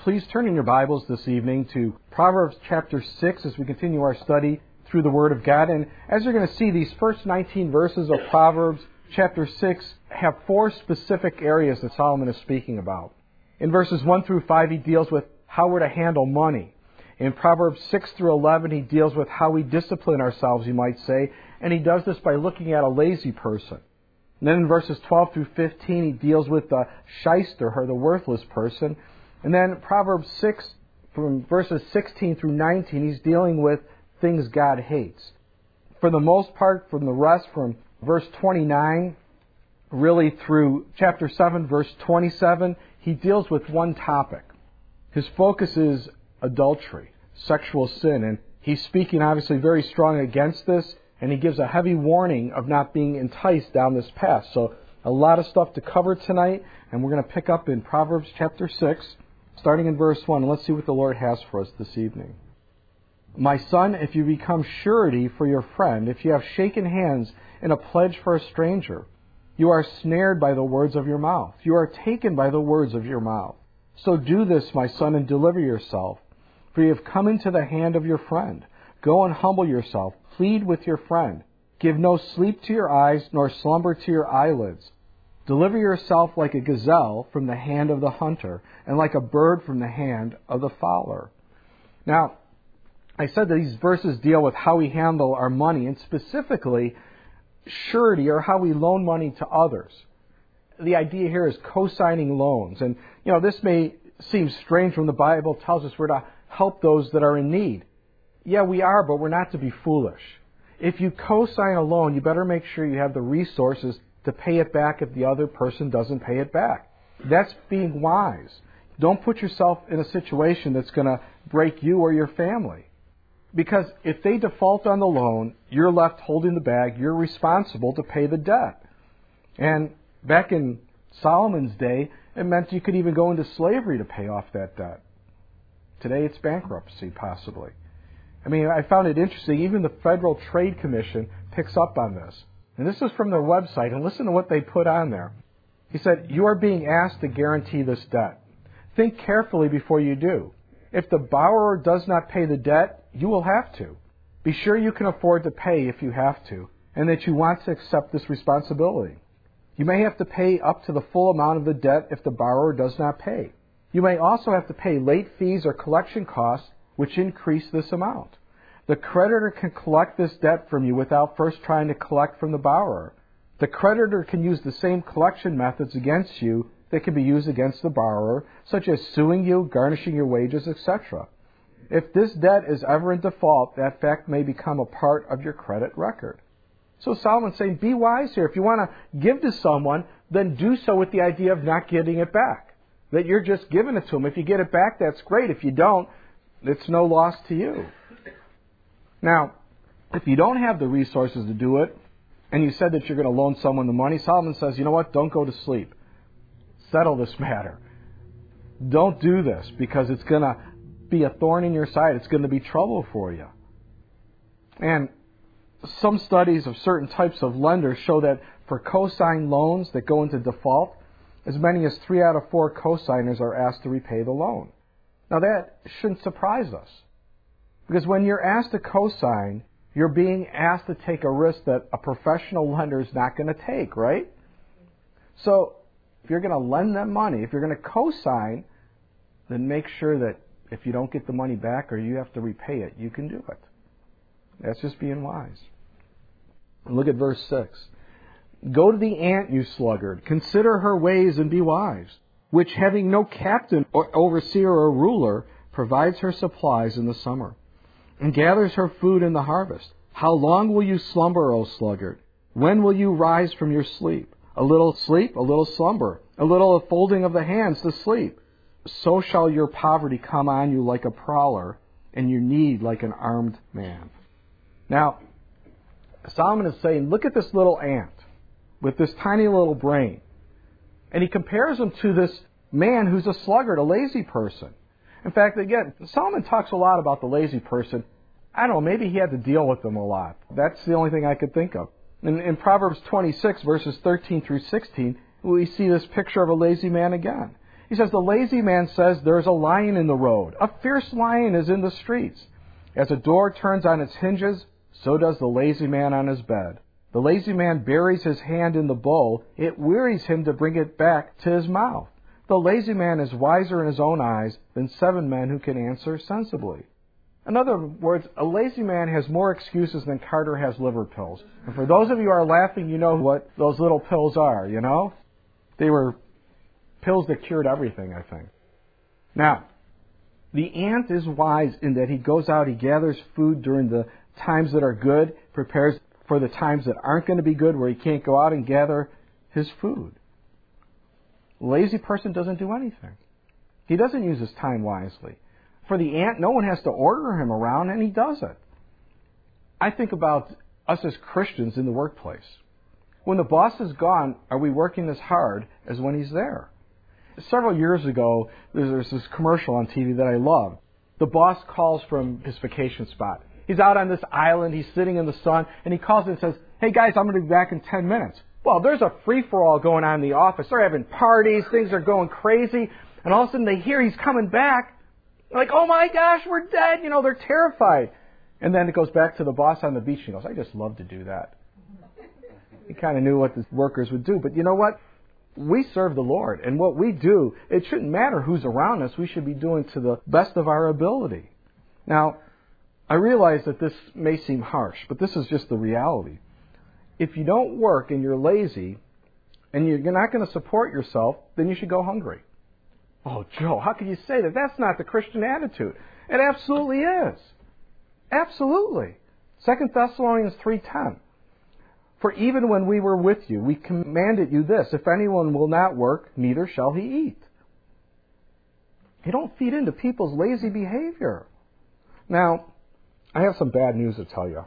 please turn in your Bibles this evening to Proverbs chapter 6 as we continue our study through the Word of God. And as you're going to see, these first 19 verses of Proverbs chapter 6 have four specific areas that Solomon is speaking about. In verses 1 through 5, he deals with how we're to handle money. In Proverbs 6 through 11, he deals with how we discipline ourselves, you might say, and he does this by looking at a lazy person. And then in verses 12 through 15, he deals with the shyster, or the worthless person. And then Proverbs 6, from verses 16 through 19, he's dealing with things God hates. For the most part, from the rest, from verse 29 really through chapter 7, verse 27, he deals with one topic. His focus is adultery, sexual sin, and he's speaking obviously very strong against this, and he gives a heavy warning of not being enticed down this path. So a lot of stuff to cover tonight, and we're going to pick up in Proverbs chapter 6, starting in verse 1. Let's see what the Lord has for us this evening. My son, if you become surety for your friend, if you have shaken hands in a pledge for a stranger, you are snared by the words of your mouth. You are taken by the words of your mouth. So do this, my son, and deliver yourself, for you have come into the hand of your friend. Go and humble yourself. Plead with your friend. Give no sleep to your eyes, nor slumber to your eyelids. Deliver yourself like a gazelle from the hand of the hunter, and like a bird from the hand of the fowler. Now, I said that these verses deal with how we handle our money, and specifically surety, or how we loan money to others. The idea here is co-signing loans. And, this may seem strange when the Bible tells us we're to help those that are in need. Yeah, we are, but we're not to be foolish. If you co-sign a loan, you better make sure you have the resources to pay it back if the other person doesn't pay it back. That's being wise. Don't put yourself in a situation that's going to break you or your family. Because if they default on the loan, you're left holding the bag. You're responsible to pay the debt. And back in Solomon's day, it meant you could even go into slavery to pay off that debt. Today it's bankruptcy, possibly. I found it interesting. Even the Federal Trade Commission picks up on this. And this is from their website, and listen to what they put on there. He said, you are being asked to guarantee this debt. Think carefully before you do. If the borrower does not pay the debt, you will have to. Be sure you can afford to pay if you have to, and that you want to accept this responsibility. You may have to pay up to the full amount of the debt if the borrower does not pay. You may also have to pay late fees or collection costs, which increase this amount. The creditor can collect this debt from you without first trying to collect from the borrower. The creditor can use the same collection methods against you that can be used against the borrower, such as suing you, garnishing your wages, etc. If this debt is ever in default, that fact may become a part of your credit record. So Solomon's saying, be wise here. If you want to give to someone, then do so with the idea of not getting it back. That you're just giving it to them. If you get it back, that's great. If you don't, it's no loss to you. Now, if you don't have the resources to do it, and you said that you're going to loan someone the money, Solomon says, you know what, don't go to sleep. Settle this matter. Don't do this, because it's going to be a thorn in your side. It's going to be trouble for you. And some studies of certain types of lenders show that for co-signed loans that go into default, as many as 3 out of 4 co-signers are asked to repay the loan. Now that shouldn't surprise us. Because when you're asked to co-sign, you're being asked to take a risk that a professional lender is not going to take, right? So if you're going to lend them money, if you're going to co-sign, then make sure that if you don't get the money back or you have to repay it, you can do it. That's just being wise. And look at verse 6. Go to the ant, you sluggard. Consider her ways and be wise, which having no captain or overseer or ruler, provides her supplies in the summer, and gathers her food in the harvest. How long will you slumber, O sluggard? When will you rise from your sleep? A little sleep, a little slumber, a little folding of the hands to sleep. So shall your poverty come on you like a prowler, and your need like an armed man. Now, Solomon is saying, look at this little ant with this tiny little brain. And he compares him to this man who's a sluggard, a lazy person. In fact, again, Solomon talks a lot about the lazy person. I don't know, maybe he had to deal with them a lot. That's the only thing I could think of. In Proverbs 26, verses 13 through 16, we see this picture of a lazy man again. He says, the lazy man says, there's a lion in the road. A fierce lion is in the streets. As a door turns on its hinges, so does the lazy man on his bed. The lazy man buries his hand in the bowl. It wearies him to bring it back to his mouth. The lazy man is wiser in his own eyes than 7 men who can answer sensibly. In other words, a lazy man has more excuses than Carter has liver pills. And for those of you who are laughing, you know what those little pills are, you know? They were pills that cured everything, I think. Now, the ant is wise in that he goes out, he gathers food during the times that are good, prepares for the times that aren't going to be good, where he can't go out and gather his food. A lazy person doesn't do anything. He doesn't use his time wisely. For the ant, no one has to order him around, and he does it. I think about us as Christians in the workplace. When the boss is gone, are we working as hard as when he's there? Several years ago, there's this commercial on TV that I loved. The boss calls from his vacation spot. He's out on this island, he's sitting in the sun, and he calls and says, hey guys, I'm going to be back in 10 minutes. Well, there's a free-for-all going on in the office. They're having parties, things are going crazy, and all of a sudden they hear he's coming back. They're like, oh my gosh, we're dead. You know, they're terrified. And then it goes back to the boss on the beach. He goes, I just love to do that. He kind of knew what the workers would do. But you know what? We serve the Lord. And what we do, it shouldn't matter who's around us. We should be doing to the best of our ability. Now, I realize that this may seem harsh, but this is just the reality. If you don't work and you're lazy and you're not going to support yourself, then you should go hungry. Oh, Joe, how can you say that? That's not the Christian attitude. It absolutely is. Absolutely. 2 Thessalonians 3:10. For even when we were with you, we commanded you this, if anyone will not work, neither shall he eat. You don't feed into people's lazy behavior. Now, I have some bad news to tell you.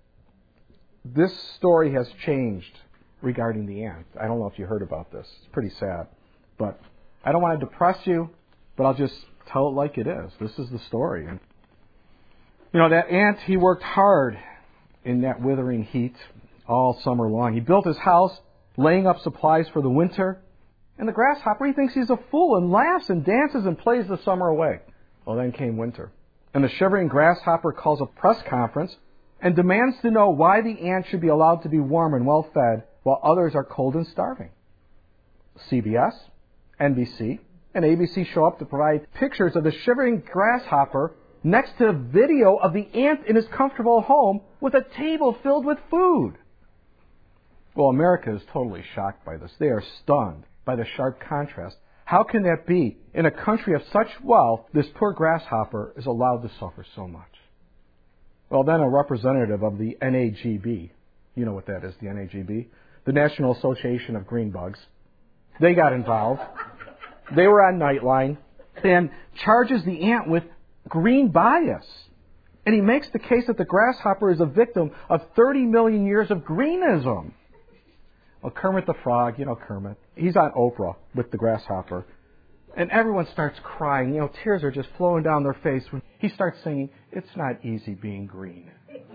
This story has changed regarding the ant. I don't know if you heard about this. It's pretty sad. But I don't want to depress you, but I'll just tell it like it is. This is the story. You know, that ant, he worked hard in that withering heat all summer long. He built his house, laying up supplies for the winter. And the grasshopper, he thinks he's a fool and laughs and dances and plays the summer away. Well, then came winter. And the shivering grasshopper calls a press conference and demands to know why the ant should be allowed to be warm and well fed while others are cold and starving. CBS, NBC, and ABC show up to provide pictures of the shivering grasshopper next to a video of the ant in his comfortable home with a table filled with food. Well, America is totally shocked by this. They are stunned by the sharp contrast. How can that be? In a country of such wealth, this poor grasshopper is allowed to suffer so much. Well, then a representative of the NAGB, you know what that is, the NAGB, the National Association of Green Bugs, they got involved. They were on Nightline and charges the ant with green bias. And he makes the case that the grasshopper is a victim of 30 million years of greenism. Well, Kermit the Frog, you know Kermit, he's on Oprah with the grasshopper. And everyone starts crying. You know, tears are just flowing down their face when he starts singing, "It's not easy being green."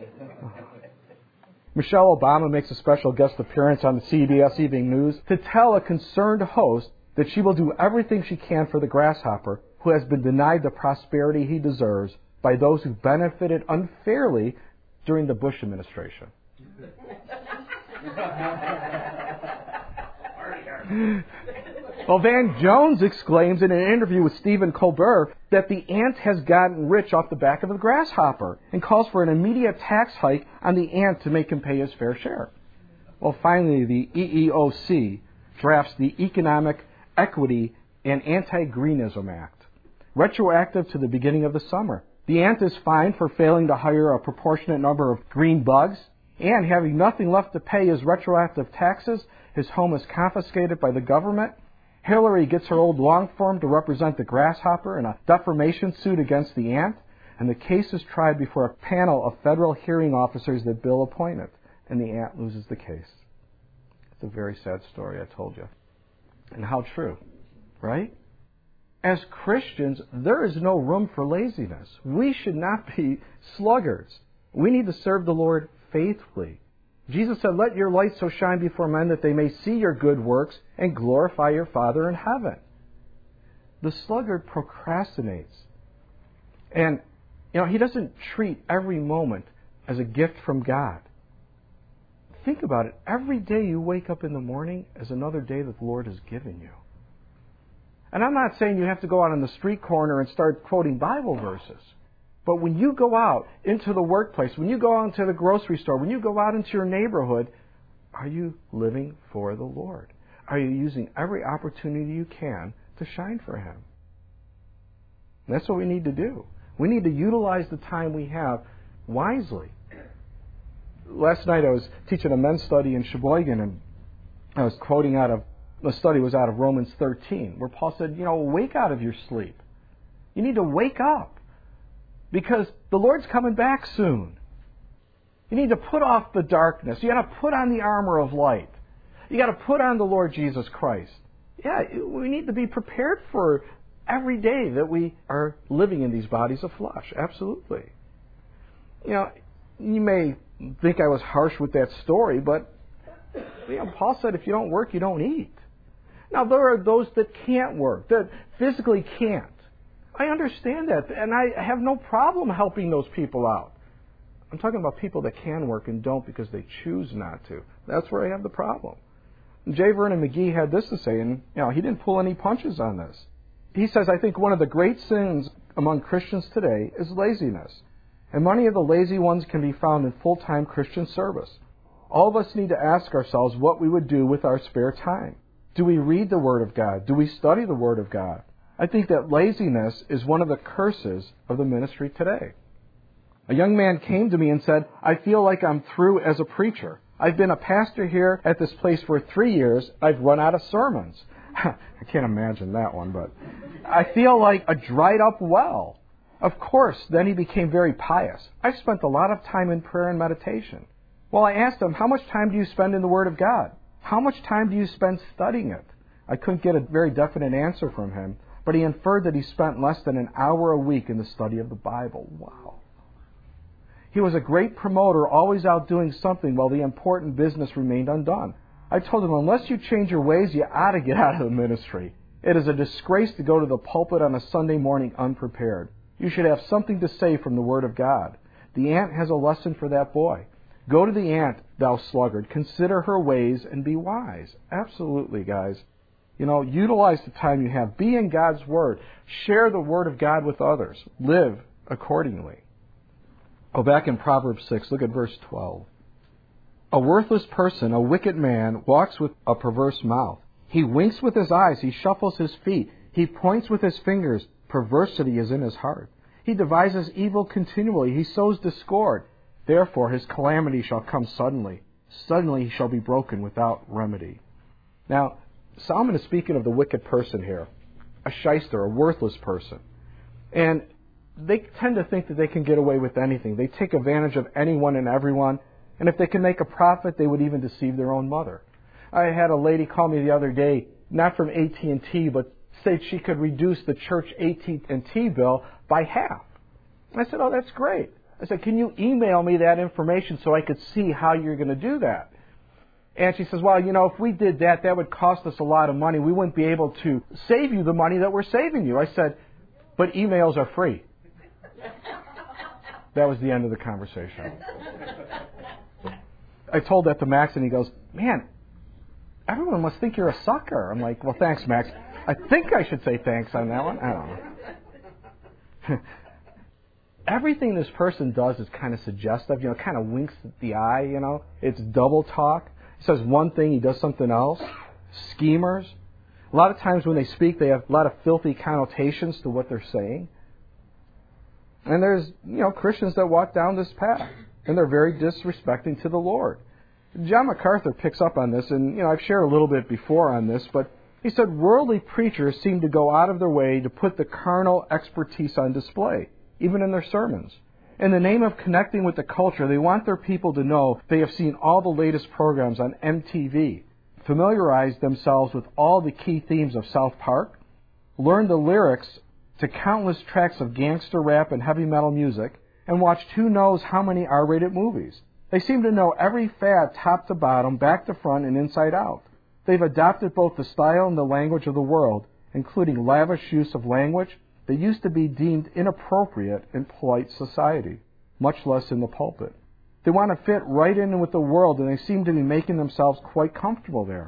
Michelle Obama makes a special guest appearance on the CBS Evening News to tell a concerned host that she will do everything she can for the grasshopper, who has been denied the prosperity he deserves by those who benefited unfairly during the Bush administration. Well, Van Jones exclaims in an interview with Stephen Colbert that the ant has gotten rich off the back of the grasshopper and calls for an immediate tax hike on the ant to make him pay his fair share. Well, finally, the EEOC drafts the Economic Equity and Anti-Greenism Act, retroactive to the beginning of the summer. The ant is fined for failing to hire a proportionate number of green bugs, and having nothing left to pay his retroactive taxes, his home is confiscated by the government. Hillary gets her old long form to represent the grasshopper in a defamation suit against the ant, and the case is tried before a panel of federal hearing officers that Bill appointed, and the ant loses the case. It's a very sad story, I told you. And how true, right? As Christians, there is no room for laziness. We should not be sluggards. We need to serve the Lord faithfully. Jesus said, "Let your light so shine before men that they may see your good works and glorify your Father in heaven." The sluggard procrastinates. And, he doesn't treat every moment as a gift from God. Think about it. Every day you wake up in the morning is another day that the Lord has given you. And I'm not saying you have to go out on the street corner and start quoting Bible verses. But when you go out into the workplace, when you go out into the grocery store, when you go out into your neighborhood, are you living for the Lord? Are you using every opportunity you can to shine for Him? And that's what we need to do. We need to utilize the time we have wisely. Last night I was teaching a men's study in Sheboygan, and I was quoting out of, the study was out of Romans 13, where Paul said, wake out of your sleep. You need to wake up, because the Lord's coming back soon. You need to put off the darkness. You got to put on the armor of light. You got to put on the Lord Jesus Christ. Yeah, we need to be prepared for every day that we are living in these bodies of flesh. Absolutely. You may think I was harsh with that story, but Paul said if you don't work, you don't eat. Now, there are those that can't work, that physically can't. I understand that, and I have no problem helping those people out. I'm talking about people that can work and don't because they choose not to. That's where I have the problem. J. Vernon McGee had this to say, and he didn't pull any punches on this. He says, I think one of the great sins among Christians today is laziness. And many of the lazy ones can be found in full-time Christian service. All of us need to ask ourselves what we would do with our spare time. Do we read the Word of God? Do we study the Word of God? I think that laziness is one of the curses of the ministry today. A young man came to me and said, I feel like I'm through as a preacher. I've been a pastor here at this place for 3 years. I've run out of sermons. I can't imagine that one, but I feel like a dried up well. Of course, then he became very pious. I've spent a lot of time in prayer and meditation. Well, I asked him, how much time do you spend in the Word of God? How much time do you spend studying it? I couldn't get a very definite answer from him, but he inferred that he spent less than an hour a week in the study of the Bible. Wow. He was a great promoter, always out doing something while the important business remained undone. I told him, unless you change your ways, you ought to get out of the ministry. It is a disgrace to go to the pulpit on a Sunday morning unprepared. You should have something to say from the Word of God. The ant has a lesson for that boy. Go to the ant, thou sluggard. Consider her ways and be wise. Absolutely, guys. Utilize the time you have. Be in God's Word. Share the Word of God with others. Live accordingly. Back in Proverbs 6, look at verse 12. A worthless person, a wicked man, walks with a perverse mouth. He winks with his eyes. He shuffles his feet. He points with his fingers. Perversity is in his heart. He devises evil continually. He sows discord. Therefore his calamity shall come suddenly. Suddenly he shall be broken without remedy. Now, Solomon is speaking of the wicked person here. A shyster, a worthless person. And they tend to think that they can get away with anything. They take advantage of anyone and everyone. And if they can make a profit, they would even deceive their own mother. I had a lady call me the other day, not from AT&T, but said she could reduce the church AT&T bill by half. I said, oh, that's great. I said, can you email me that information so I could see how you're going to do that? And she says, well, if we did that, that would cost us a lot of money. We wouldn't be able to save you the money that we're saving you. I said, but emails are free. That was the end of the conversation. I told that to Max, and he goes, man, everyone must think you're a sucker. I'm like, well, thanks, Max. I think I should say thanks on that one. I don't know. Everything this person does is kind of suggestive, kind of winks at the eye, It's double talk. He says one thing, he does something else. Schemers. A lot of times when they speak, they have a lot of filthy connotations to what they're saying. And there's, Christians that walk down this path, and they're very disrespecting to the Lord. John MacArthur picks up on this, and, I've shared a little bit before on this, but he said worldly preachers seem to go out of their way to put the carnal expertise on display, even in their sermons. In the name of connecting with the culture, they want their people to know they have seen all the latest programs on MTV, familiarize themselves with all the key themes of South Park, learn the lyrics to countless tracks of gangster rap and heavy metal music, and watched who knows how many R-rated movies. They seem to know every fad top to bottom, back to front, and inside out. They've adopted both the style and the language of the world, including lavish use of language that used to be deemed inappropriate in polite society, much less in the pulpit. They want to fit right in with the world, and they seem to be making themselves quite comfortable there.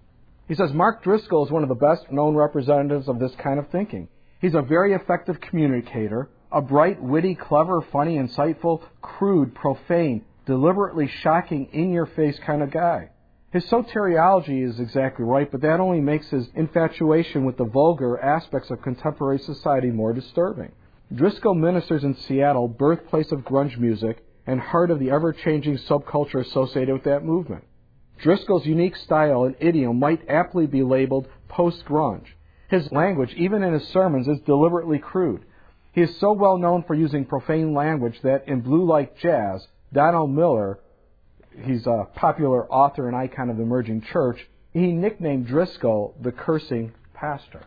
He says Mark Driscoll is one of the best known representatives of this kind of thinking. He's a very effective communicator, a bright, witty, clever, funny, insightful, crude, profane, deliberately shocking, in-your-face kind of guy. His soteriology is exactly right, but that only makes his infatuation with the vulgar aspects of contemporary society more disturbing. Driscoll ministers in Seattle, birthplace of grunge music, and heart of the ever-changing subculture associated with that movement. Driscoll's unique style and idiom might aptly be labeled post-grunge. His language, even in his sermons, is deliberately crude. He is so well known for using profane language that in Blue Like Jazz, Donald Miller, he's a popular author and icon of the emerging church, he nicknamed Driscoll the cursing pastor.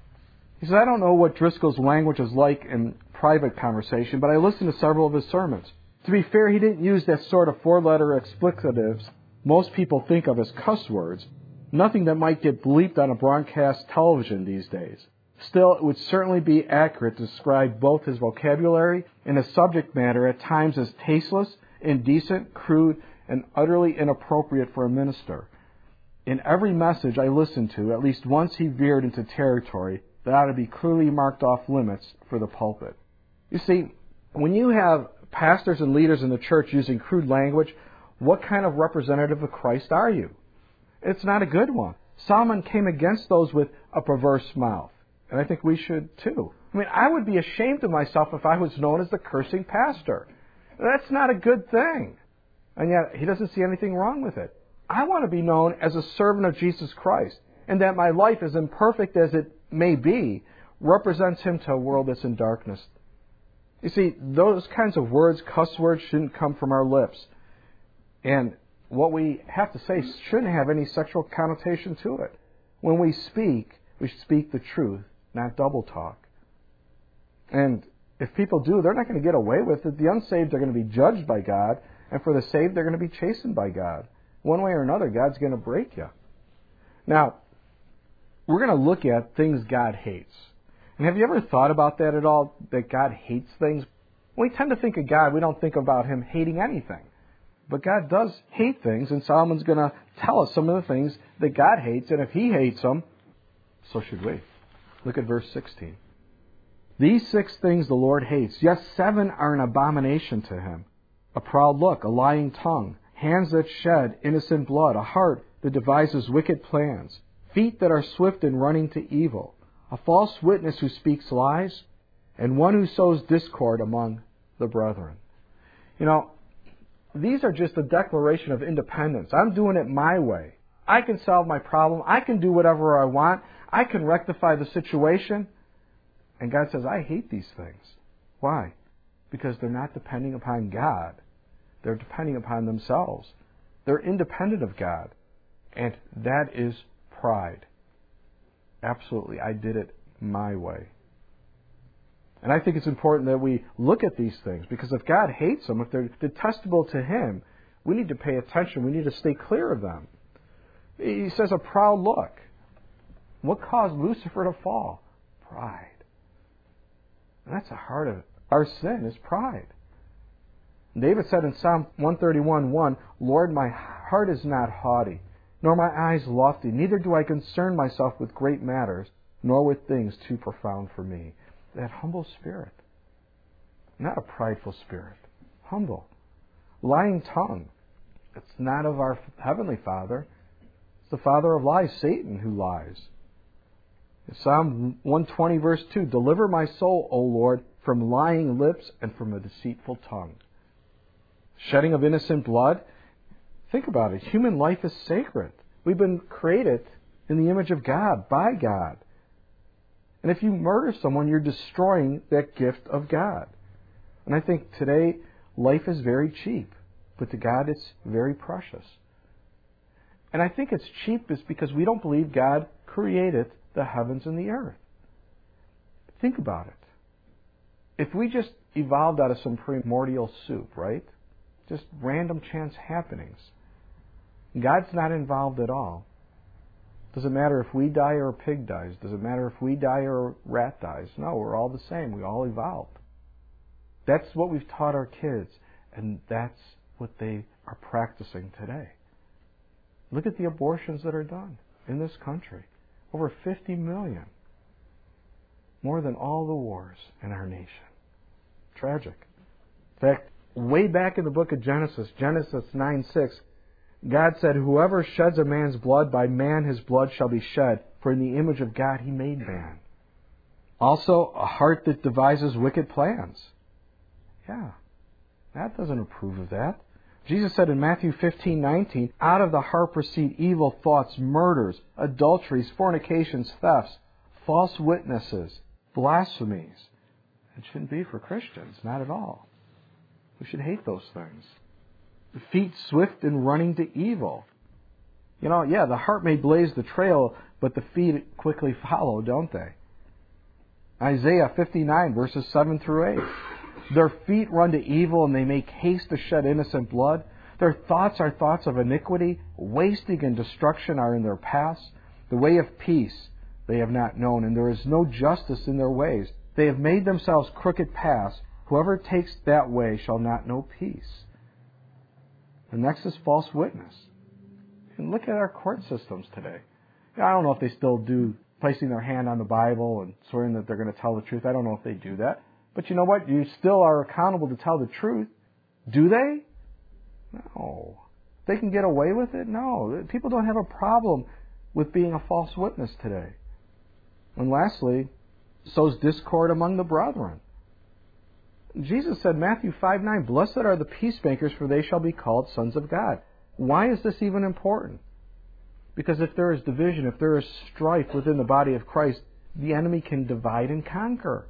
He says, I don't know what Driscoll's language is like in private conversation, but I listened to several of his sermons. To be fair, he didn't use that sort of four-letter explicatives most people think of as cuss words, nothing that might get bleeped on a broadcast television these days. Still, it would certainly be accurate to describe both his vocabulary and his subject matter at times as tasteless, indecent, crude, and utterly inappropriate for a minister. In every message I listened to, at least once he veered into territory that ought to be clearly marked off limits for the pulpit. You see, when you have pastors and leaders in the church using crude language, what kind of representative of Christ are you? It's not a good one. Solomon came against those with a perverse mouth, and I think we should too. I mean, I would be ashamed of myself if I was known as the cursing pastor. That's not a good thing. And yet, he doesn't see anything wrong with it. I want to be known as a servant of Jesus Christ, and that my life, as imperfect as it may be, represents Him to a world that's in darkness. You see, those kinds of words, cuss words, shouldn't come from our lips. And what we have to say shouldn't have any sexual connotation to it. When we speak the truth, not double talk. And if people do, they're not going to get away with it. The unsaved are going to be judged by God, and for the saved, they're going to be chastened by God. One way or another, God's going to break you. Now, we're going to look at things God hates. And have you ever thought about that at all, that God hates things? When we tend to think of God, we don't think about Him hating anything. But God does hate things, and Solomon's going to tell us some of the things that God hates, and if He hates them, so should we. Look at verse 16. These 6 things the Lord hates, yes, 7 are an abomination to Him. A proud look, a lying tongue, hands that shed innocent blood, a heart that devises wicked plans, feet that are swift in running to evil, a false witness who speaks lies, and one who sows discord among the brethren. You know, these are just a declaration of independence. I'm doing it my way. I can solve my problem. I can do whatever I want. I can rectify the situation. And God says, I hate these things. Why? Because they're not depending upon God. They're depending upon themselves. They're independent of God. And that is pride. Absolutely. I did it my way. And I think it's important that we look at these things, because if God hates them, if they're detestable to Him, we need to pay attention. We need to stay clear of them. He says a proud look. What caused Lucifer to fall? Pride. And that's the heart of it. Our sin is pride. David said in Psalm 131:1, Lord, my heart is not haughty, nor my eyes lofty, neither do I concern myself with great matters, nor with things too profound for me. That humble spirit. Not a prideful spirit. Humble. Lying tongue. It's not of our Heavenly Father. It's the father of lies, Satan, who lies. Psalm 120, verse 2, Deliver my soul, O Lord, from lying lips and from a deceitful tongue. Shedding of innocent blood. Think about it. Human life is sacred. We've been created in the image of God, by God. And if you murder someone, you're destroying that gift of God. And I think today, life is very cheap. But to God, it's very precious. And I think it's cheap is because we don't believe God created the heavens and the earth. Think about it. If we just evolved out of some primordial soup, right? Just random chance happenings. God's not involved at all. Does it matter if we die or a pig dies? Does it matter if we die or a rat dies? No, we're all the same. We all evolved. That's what we've taught our kids, and that's what they are practicing today. Look at the abortions that are done in this country. Over 50 million. More than all the wars in our nation. Tragic. In fact, way back in the book of Genesis 9:6, God said, "Whoever sheds a man's blood, by man his blood shall be shed, for in the image of God he made man." Also, a heart that devises wicked plans. Yeah, that doesn't approve of that. Jesus said in Matthew 15:19, "Out of the heart proceed evil thoughts, murders, adulteries, fornications, thefts, false witnesses, blasphemies." It shouldn't be for Christians, not at all. We should hate those things. The feet swift in running to evil. The heart may blaze the trail, but the feet quickly follow, don't they? Isaiah 59, verses 7 through 8. Their feet run to evil, and they make haste to shed innocent blood. Their thoughts are thoughts of iniquity. Wasting and destruction are in their paths. The way of peace they have not known, and there is no justice in their ways. They have made themselves crooked paths. Whoever takes that way shall not know peace. The next is false witness. And look at our court systems today. I don't know if they still do placing their hand on the Bible and swearing that they're going to tell the truth. I don't know if they do that. But you know what? You still are accountable to tell the truth. Do they? No. They can get away with it? No. People don't have a problem with being a false witness today. And lastly, sows discord among the brethren. Jesus said, Matthew 5:9, "Blessed are the peacemakers, for they shall be called sons of God." Why is this even important? Because if there is division, if there is strife within the body of Christ, the enemy can divide and conquer.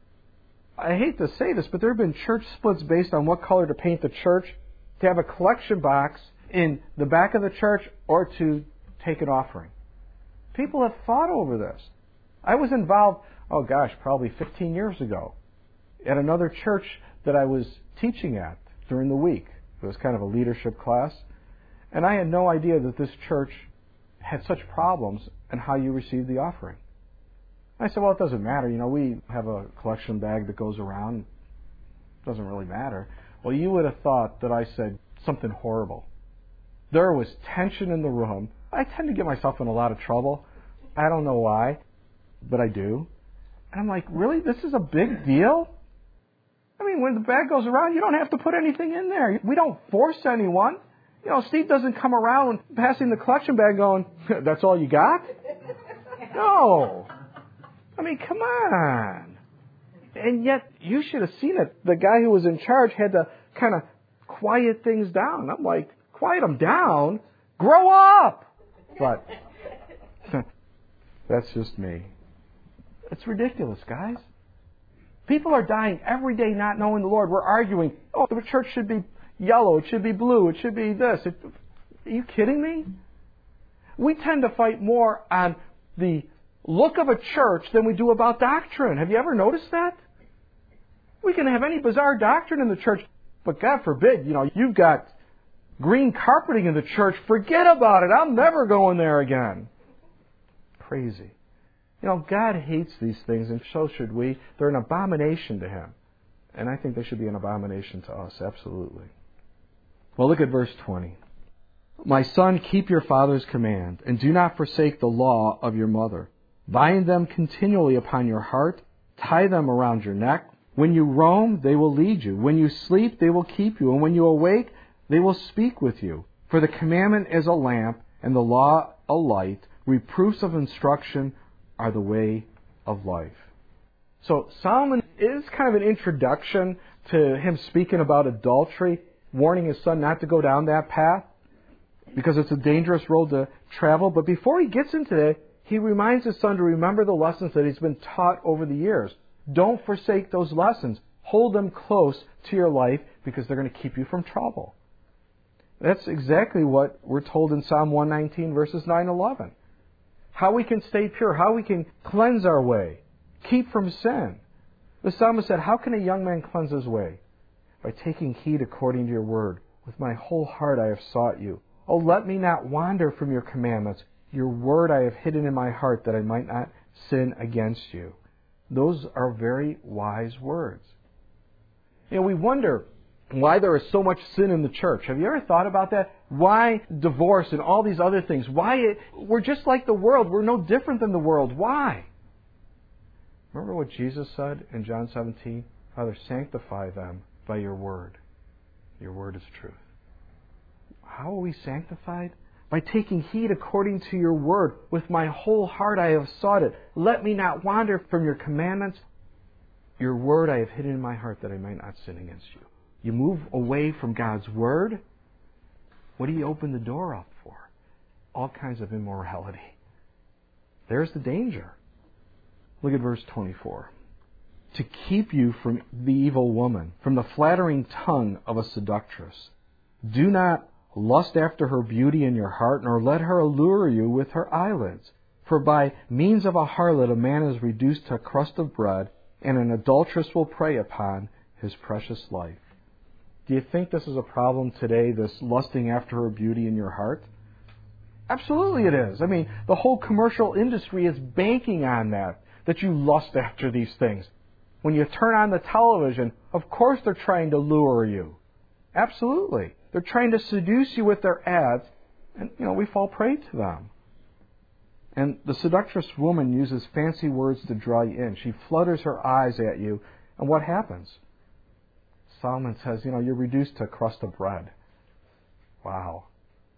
I hate to say this, but there have been church splits based on what color to paint the church, to have a collection box in the back of the church, or to take an offering. People have fought over this. I was involved, probably 15 years ago, at another church that I was teaching at during the week. It was kind of a leadership class. And I had no idea that this church had such problems in how you receive the offering. I said, it doesn't matter. We have a collection bag that goes around. It doesn't really matter. Well, you would have thought that I said something horrible. There was tension in the room. I tend to get myself in a lot of trouble. I don't know why, but I do. And I'm like, really? This is a big deal? When the bag goes around, you don't have to put anything in there. We don't force anyone. Steve doesn't come around passing the collection bag going, "That's all you got?" No. Come on. And yet, you should have seen it. The guy who was in charge had to kind of quiet things down. I'm like, quiet them down? Grow up! But that's just me. It's ridiculous, guys. People are dying every day not knowing the Lord. We're arguing, the church should be yellow, it should be blue, it should be this. Are you kidding me? We tend to fight more on the look of a church than we do about doctrine. Have you ever noticed that? We can have any bizarre doctrine in the church, but God forbid, you've got green carpeting in the church. Forget about it. I'm never going there again. Crazy. God hates these things, and so should we. They're an abomination to Him. And I think they should be an abomination to us, absolutely. Well, look at verse 20. "My son, keep your father's command, and do not forsake the law of your mother. Bind them continually upon your heart. Tie them around your neck. When you roam, they will lead you. When you sleep, they will keep you. And when you awake, they will speak with you. For the commandment is a lamp, and the law a light. Reproofs of instruction are the way of life." So Solomon is kind of an introduction to him speaking about adultery, warning his son not to go down that path because it's a dangerous road to travel. But before he gets into that, he reminds his son to remember the lessons that he's been taught over the years. Don't forsake those lessons. Hold them close to your life because they're going to keep you from trouble. That's exactly what we're told in Psalm 119, verses 9-11. How we can stay pure, how we can cleanse our way, keep from sin. The psalmist said, "How can a young man cleanse his way? By taking heed according to your word. With my whole heart I have sought you. Oh, let me not wander from your commandments. Your word I have hidden in my heart that I might not sin against you. Those are very wise words. We wonder why there is so much sin in the church. Have you ever thought about that? Why divorce and all these other things? We're just like the world. We're no different than the world. Why? Remember what Jesus said in John 17? Father, sanctify them by your word. Your word is truth. How are we sanctified? By taking heed according to your word. With my whole heart I have sought it. Let me not wander from your commandments. Your word I have hidden in my heart that I might not sin against you. You move away from God's word, what do you open the door up for? All kinds of immorality. There's the danger. Look at verse 24. To keep you from the evil woman, from the flattering tongue of a seductress. Do not lust after her beauty in your heart, nor let her allure you with her eyelids. For by means of a harlot a man is reduced to a crust of bread, and an adulteress will prey upon his precious life. Do you think this is a problem today, this lusting after her beauty in your heart? Absolutely it is. The whole commercial industry is banking on that you lust after these things. When you turn on the television, of course they're trying to lure you. Absolutely. They're trying to seduce you with their ads, and, we fall prey to them. And the seductress woman uses fancy words to draw you in. She flutters her eyes at you, and what happens? Solomon says, you're reduced to a crust of bread. Wow.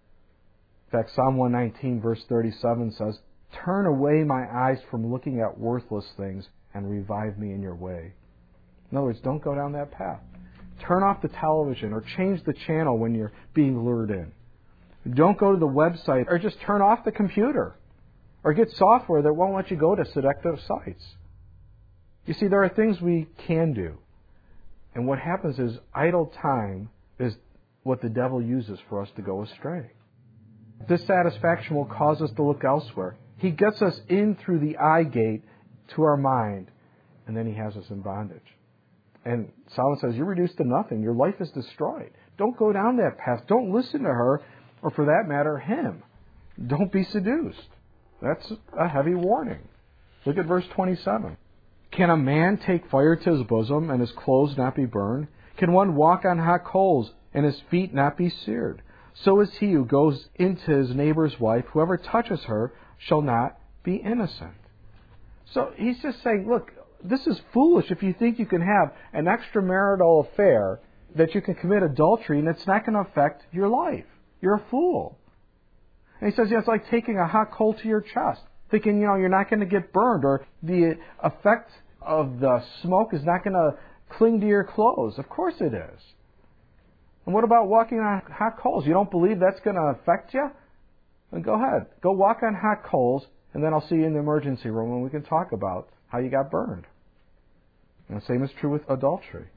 In fact, Psalm 119, verse 37 says, turn away my eyes from looking at worthless things and revive me in your way. In other words, don't go down that path. Turn off the television or change the channel when you're being lured in. Don't go to the website or just turn off the computer or get software that won't let you go to seductive sites. You see, there are things we can do. And what happens is idle time is what the devil uses for us to go astray. Dissatisfaction will cause us to look elsewhere. He gets us in through the eye gate to our mind, and then he has us in bondage. And Solomon says, you're reduced to nothing. Your life is destroyed. Don't go down that path. Don't listen to her, or for that matter, him. Don't be seduced. That's a heavy warning. Look at verse 27. Can a man take fire to his bosom and his clothes not be burned? Can one walk on hot coals and his feet not be seared? So is he who goes into his neighbor's wife. Whoever touches her shall not be innocent. So he's just saying, look, this is foolish if you think you can have an extramarital affair, that you can commit adultery, and it's not going to affect your life. You're a fool. And he says, it's like taking a hot coal to your chest, thinking, you're not going to get burned, or the effect of the smoke is not going to cling to your clothes. Of course it is. And what about walking on hot coals? You don't believe that's going to affect you? Then go ahead. Go walk on hot coals, and then I'll see you in the emergency room and we can talk about how you got burned. And the same is true with adultery.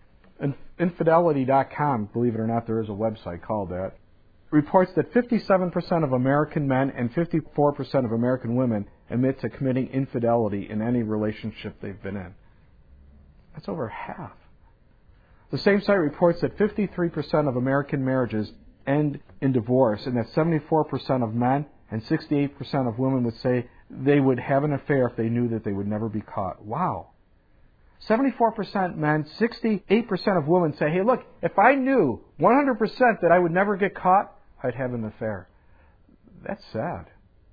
Infidelity.com, believe it or not, there is a website called that, reports that 57% of American men and 54% of American women admit to committing infidelity in any relationship they've been in. That's over half. The same site reports that 53% of American marriages end in divorce, and that 74% of men and 68% of women would say they would have an affair if they knew that they would never be caught. Wow. 74% men, 68% of women say, hey, look, if I knew 100% that I would never get caught, I'd have an affair. That's sad.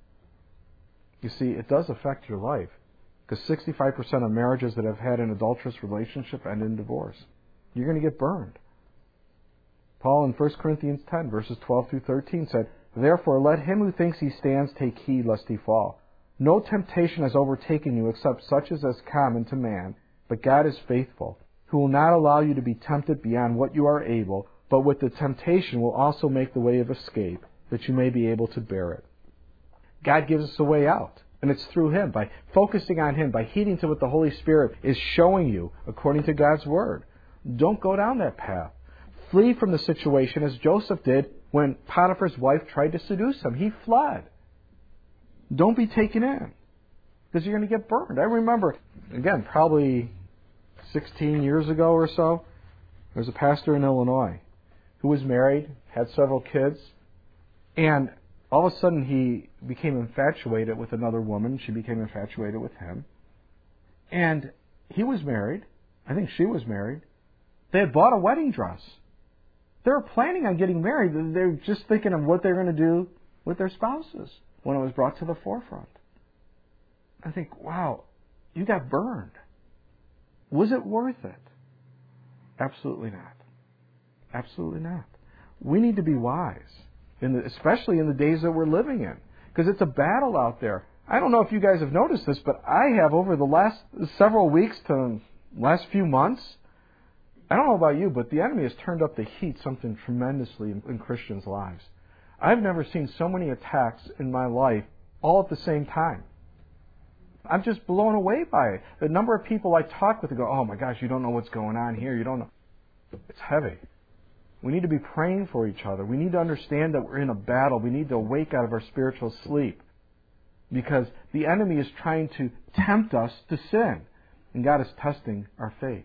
You see, it does affect your life, because 65% of marriages that have had an adulterous relationship end in divorce. You're going to get burned. Paul in 1 Corinthians 10, verses 12 through 13 said, therefore let him who thinks he stands take heed lest he fall. No temptation has overtaken you except such as is common to man, but God is faithful, who will not allow you to be tempted beyond what you are able, but with the temptation will also make the way of escape, that you may be able to bear it. God gives us a way out, and it's through Him, by focusing on Him, by heeding to what the Holy Spirit is showing you according to God's Word. Don't go down that path. Flee from the situation as Joseph did when Potiphar's wife tried to seduce him. He fled. Don't be taken in, because you're going to get burned. I remember, again, probably 16 years ago or so, there was a pastor in Illinois who was married, had several kids, and All of a sudden he became infatuated with another woman. She became infatuated with him. And he was married. I think she was married. They had bought a wedding dress. They were planning on getting married. They were just thinking of what they were going to do with their spouses when it was brought to the forefront. I think, wow, you got burned. Was it worth it? Absolutely not. Absolutely not. We need to be wise, especially in the days that we're living in, because it's a battle out there. I don't know if you guys have noticed this, but I have over the last several weeks to last few months. I don't know about you, but the enemy has turned up the heat something tremendously in Christians' lives. I've never seen so many attacks in my life all at the same time. I'm just blown away by it. The number of people I talk with go, oh my gosh, you don't know what's going on here. You don't know. It's heavy. We need to be praying for each other. We need to understand that we're in a battle. We need to wake out of our spiritual sleep, because the enemy is trying to tempt us to sin, and God is testing our faith.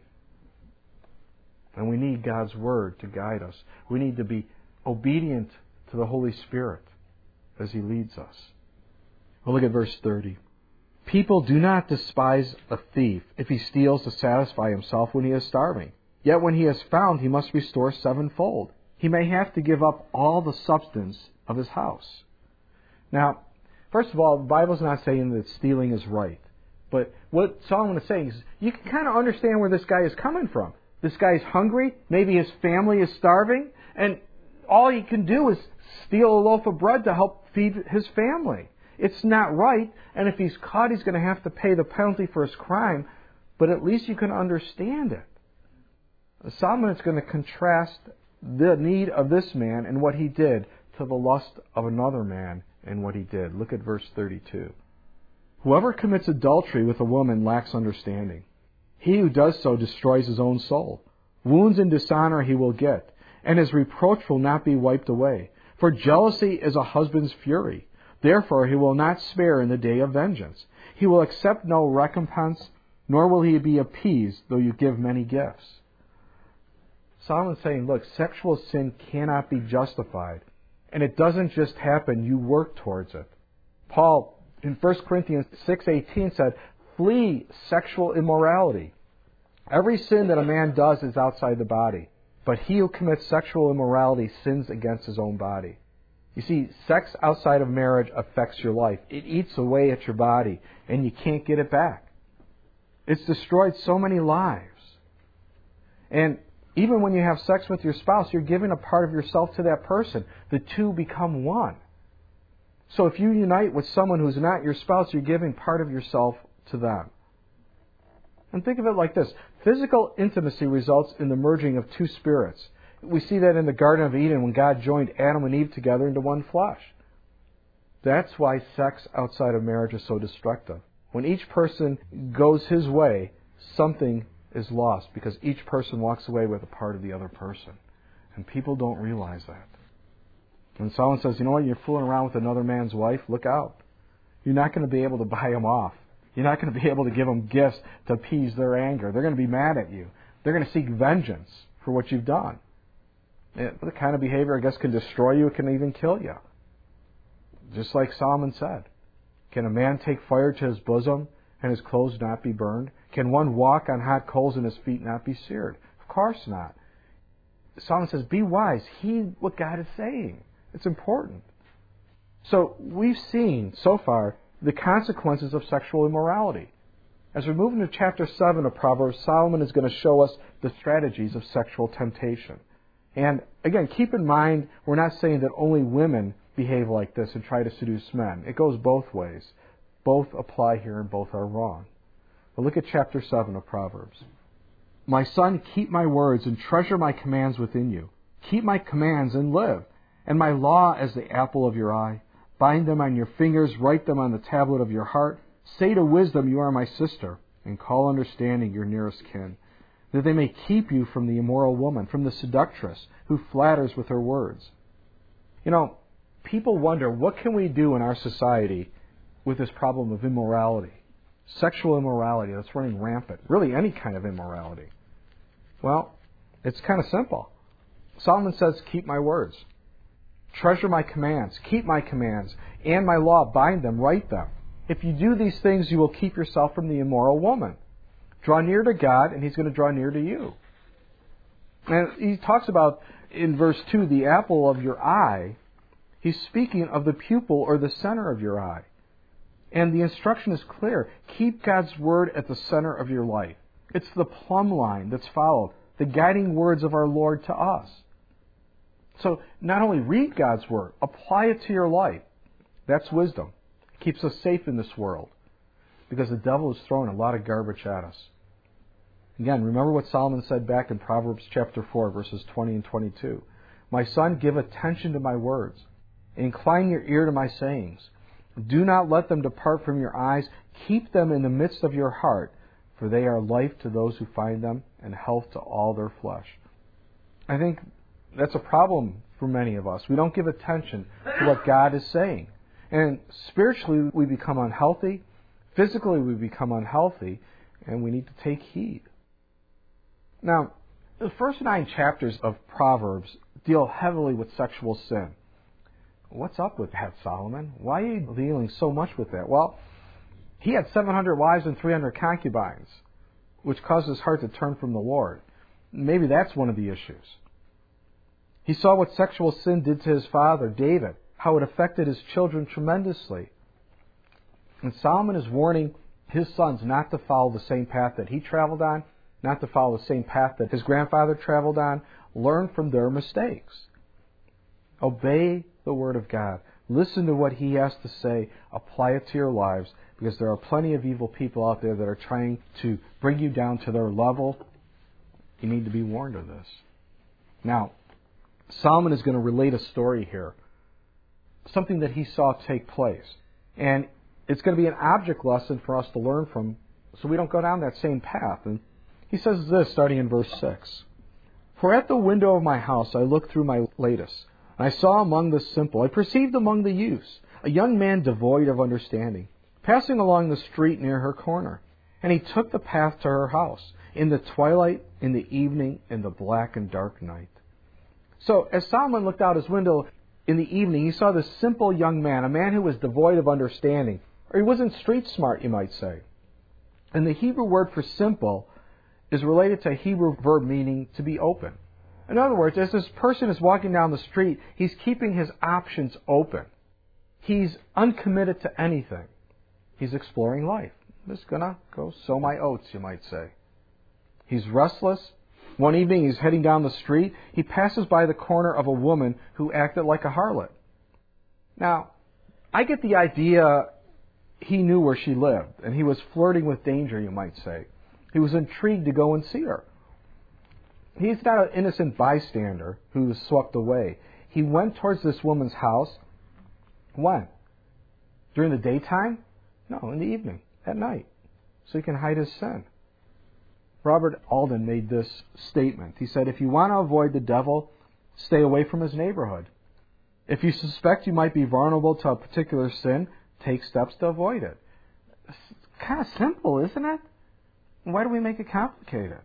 And we need God's Word to guide us. We need to be obedient to the Holy Spirit as He leads us. Well, look at verse 30. People do not despise a thief if he steals to satisfy himself when he is starving. Yet when he is found, he must restore sevenfold. He may have to give up all the substance of his house. Now, first of all, the Bible's not saying that stealing is right. But what Solomon is saying is you can kind of understand where this guy is coming from. This guy is hungry. Maybe his family is starving. And all he can do is steal a loaf of bread to help feed his family. It's not right. And if he's caught, he's going to have to pay the penalty for his crime. But at least you can understand it. Solomon is going to contrast the need of this man and what he did to the lust of another man and what he did. Look at verse 32. Whoever commits adultery with a woman lacks understanding. He who does so destroys his own soul. Wounds and dishonor he will get, and his reproach will not be wiped away. For jealousy is a husband's fury. Therefore he will not spare in the day of vengeance. He will accept no recompense, nor will he be appeased, though you give many gifts. Solomon's saying, look, sexual sin cannot be justified. And it doesn't just happen, you work towards it. Paul, in 1 Corinthians 6:18 said, flee sexual immorality. Every sin that a man does is outside the body, but he who commits sexual immorality sins against his own body. You see, sex outside of marriage affects your life. It eats away at your body, and you can't get it back. It's destroyed so many lives. And even when you have sex with your spouse, you're giving a part of yourself to that person. The two become one. So if you unite with someone who's not your spouse, you're giving part of yourself to them. And think of it like this. Physical intimacy results in the merging of two spirits. We see that in the Garden of Eden when God joined Adam and Eve together into one flesh. That's why sex outside of marriage is so destructive. When each person goes his way, something is lost because each person walks away with a part of the other person. And people don't realize that. When someone says, you know what, you're fooling around with another man's wife, look out. You're not going to be able to buy them off. You're not going to be able to give them gifts to appease their anger. They're going to be mad at you. They're going to seek vengeance for what you've done. The kind of behavior, I guess, can destroy you. It can even kill you. Just like Solomon said. Can a man take fire to his bosom and his clothes not be burned? Can one walk on hot coals and his feet not be seared? Of course not. Solomon says, be wise. Heed what God is saying. It's important. So we've seen so far the consequences of sexual immorality. As we move into chapter 7 of Proverbs, Solomon is going to show us the strategies of sexual temptation. And again, keep in mind, we're not saying that only women behave like this and try to seduce men. It goes both ways. Both apply here and both are wrong. But look at chapter 7 of Proverbs. My son, keep my words and treasure my commands within you. Keep my commands and live, and my law as the apple of your eye. Bind them on your fingers, write them on the tablet of your heart. Say to wisdom, you are my sister, and call understanding your nearest kin, that they may keep you from the immoral woman, from the seductress who flatters with her words. You know, people wonder, what can we do in our society with this problem of immorality? Sexual immorality that's running rampant. Really any kind of immorality. Well, it's kind of simple. Solomon says, keep my words. Treasure my commands, keep my commands, and my law, bind them, write them. If you do these things, you will keep yourself from the immoral woman. Draw near to God, and He's going to draw near to you. And he talks about, in verse 2, the apple of your eye. He's speaking of the pupil or the center of your eye. And the instruction is clear. Keep God's Word at the center of your life. It's the plumb line that's followed, the guiding words of our Lord to us. So not only read God's Word, apply it to your life. That's wisdom. It keeps us safe in this world because the devil is throwing a lot of garbage at us. Again, remember what Solomon said back in Proverbs chapter 4, verses 20 and 22. My son, give attention to my words. Incline your ear to my sayings. Do not let them depart from your eyes. Keep them in the midst of your heart, for they are life to those who find them and health to all their flesh. I think that's a problem for many of us. We don't give attention to what God is saying. And spiritually, we become unhealthy. Physically, we become unhealthy. And we need to take heed. Now, the first 9 chapters of Proverbs deal heavily with sexual sin. What's up with that, Solomon? Why are you dealing so much with that? Well, he had 700 wives and 300 concubines, which caused his heart to turn from the Lord. Maybe that's one of the issues. He saw what sexual sin did to his father, David, how it affected his children tremendously. And Solomon is warning his sons not to follow the same path that he traveled on, not to follow the same path that his grandfather traveled on. Learn from their mistakes. Obey the Word of God. Listen to what He has to say. Apply it to your lives, because there are plenty of evil people out there that are trying to bring you down to their level. You need to be warned of this. Now, Solomon is going to relate a story here, something that he saw take place. And it's going to be an object lesson for us to learn from so we don't go down that same path. And he says this, starting in verse 6. For at the window of my house I looked through my lattice. I saw among the simple, I perceived among the youths, a young man devoid of understanding, passing along the street near her corner. And he took the path to her house, in the twilight, in the evening, in the black and dark night. So, as Solomon looked out his window in the evening, he saw this simple young man, a man who was devoid of understanding. Or he wasn't street smart, you might say. And the Hebrew word for simple is related to a Hebrew verb meaning to be open. In other words, as this person is walking down the street, he's keeping his options open. He's uncommitted to anything. He's exploring life. I'm just going to go sow my oats, you might say. He's restless. One evening, he's heading down the street. He passes by the corner of a woman who acted like a harlot. Now, I get the idea he knew where she lived, and he was flirting with danger, you might say. He was intrigued to go and see her. He's not an innocent bystander who was swept away. He went towards this woman's house. When? During the daytime? No, in the evening, at night, so he can hide his sin. Robert Alden made this statement. He said, if you want to avoid the devil, stay away from his neighborhood. If you suspect you might be vulnerable to a particular sin, take steps to avoid it. It's kind of simple, isn't it? Why do we make it complicated?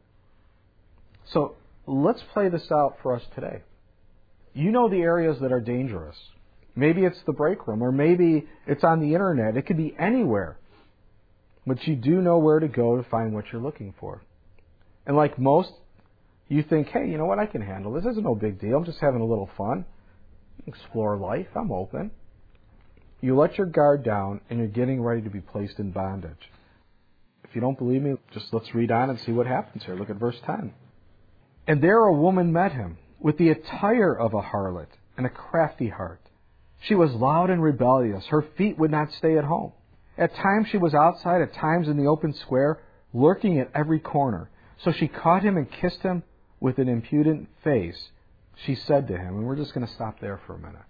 So let's play this out for us today. You know the areas that are dangerous. Maybe it's the break room, or maybe it's on the internet. It could be anywhere. But you do know where to go to find what you're looking for. And like most, you think, hey, you know what, I can handle this. This is no big deal. I'm just having a little fun. Explore life. I'm open. You let your guard down, and you're getting ready to be placed in bondage. If you don't believe me, just let's read on and see what happens here. Look at verse 10. And there a woman met him, with the attire of a harlot and a crafty heart. She was loud and rebellious. Her feet would not stay at home. At times she was outside, at times in the open square, lurking at every corner. So she caught him and kissed him with an impudent face. She said to him, and we're just going to stop there for a minute.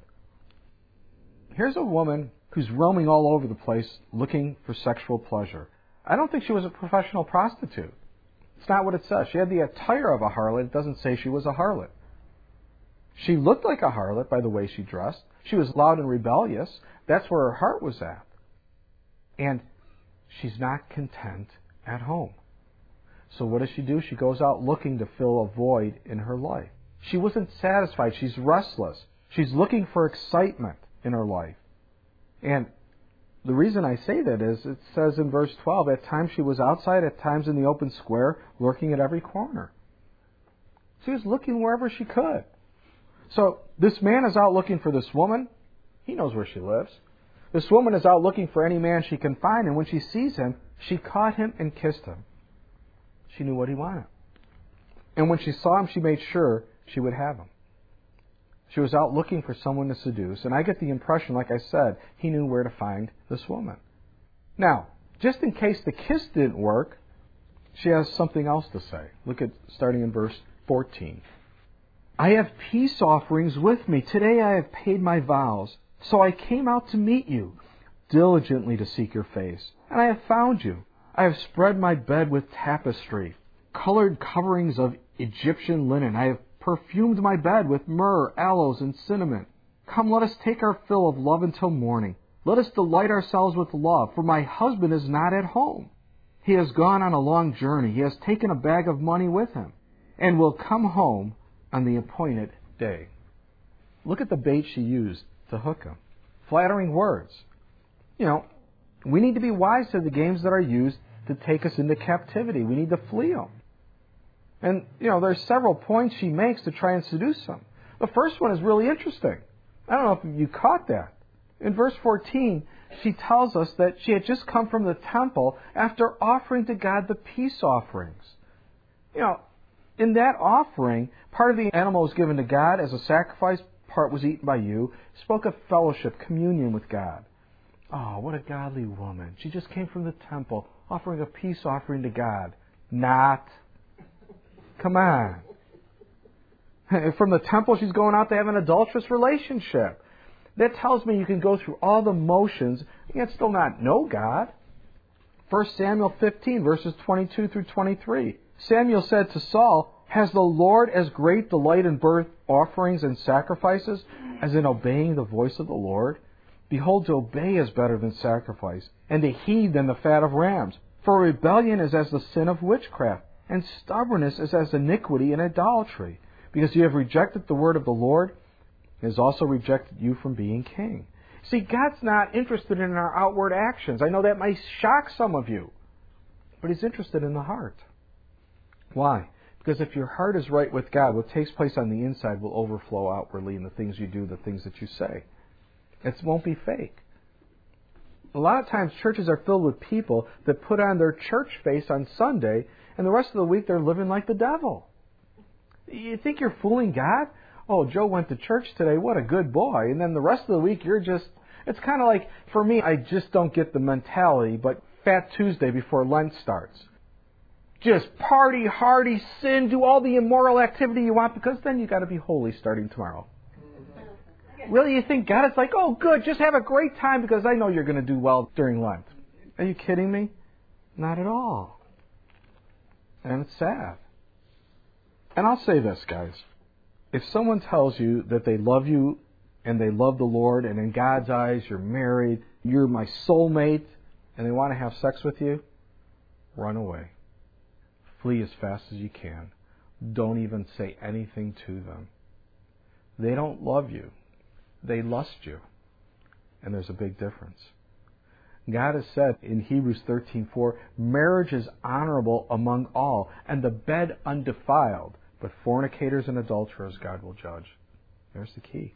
Here's a woman who's roaming all over the place looking for sexual pleasure. I don't think she was a professional prostitute. It's not what it says. She had the attire of a harlot. It doesn't say she was a harlot. She looked like a harlot by the way she dressed. She was loud and rebellious. That's where her heart was at. And she's not content at home. So what does she do? She goes out looking to fill a void in her life. She wasn't satisfied. She's restless. She's looking for excitement in her life. And the reason I say that is it says in verse 12, at times she was outside, at times in the open square, lurking at every corner. She was looking wherever she could. So this man is out looking for this woman. He knows where she lives. This woman is out looking for any man she can find, and when she sees him, she caught him and kissed him. She knew what he wanted. And when she saw him, she made sure she would have him. She was out looking for someone to seduce, and I get the impression, like I said, he knew where to find this woman. Now, just in case the kiss didn't work, she has something else to say. Look at starting in verse 14. I have peace offerings with me. Today I have paid my vows. So I came out to meet you, diligently to seek your face. And I have found you. I have spread my bed with tapestry, colored coverings of Egyptian linen. I have perfumed my bed with myrrh, aloes, and cinnamon. Come, let us take our fill of love until morning. Let us delight ourselves with love, for my husband is not at home. He has gone on a long journey. He has taken a bag of money with him, and will come home on the appointed day. Look at the bait she used to hook him. Flattering words. We need to be wise to the games that are used to take us into captivity. We need to flee them. And, there's several points she makes to try and seduce him. The first one is really interesting. I don't know if you caught that. In verse 14, she tells us that she had just come from the temple after offering to God the peace offerings. In that offering, part of the animal was given to God as a sacrifice, part was eaten by you. Spoke of fellowship, communion with God. Oh, what a godly woman. She just came from the temple, offering a peace offering to God. Not. Come on. From the temple, she's going out to have an adulterous relationship. That tells me you can go through all the motions and yet still not know God. 1 Samuel 15, verses 22 through 23. Samuel said to Saul, has the Lord as great delight in burnt offerings and sacrifices as in obeying the voice of the Lord? Behold, to obey is better than sacrifice, and to heed than the fat of rams. For rebellion is as the sin of witchcraft, and stubbornness is as iniquity and idolatry. Because you have rejected the word of the Lord, He has also rejected you from being king. See, God's not interested in our outward actions. I know that might shock some of you, but He's interested in the heart. Why? Because if your heart is right with God, what takes place on the inside will overflow outwardly in the things you do, the things that you say. It won't be fake. A lot of times churches are filled with people that put on their church face on Sunday, and the rest of the week they're living like the devil. You think you're fooling God? Oh, Joe went to church today. What a good boy. And then the rest of the week you're just... It's kind of like, for me, I just don't get the mentality, but Fat Tuesday before Lent starts. Just party, hardy, sin, do all the immoral activity you want, because then you've got to be holy starting tomorrow. Really, you think God is like, oh, good, just have a great time because I know you're going to do well during Lent. Are you kidding me? Not at all. And it's sad. And I'll say this, guys. If someone tells you that they love you and they love the Lord, and in God's eyes you're married, you're my soulmate, and they want to have sex with you, run away. Flee as fast as you can. Don't even say anything to them. They don't love you. They lust you. And there's a big difference. God has said in Hebrews 13:4, marriage is honorable among all, and the bed undefiled, but fornicators and adulterers God will judge. There's the key.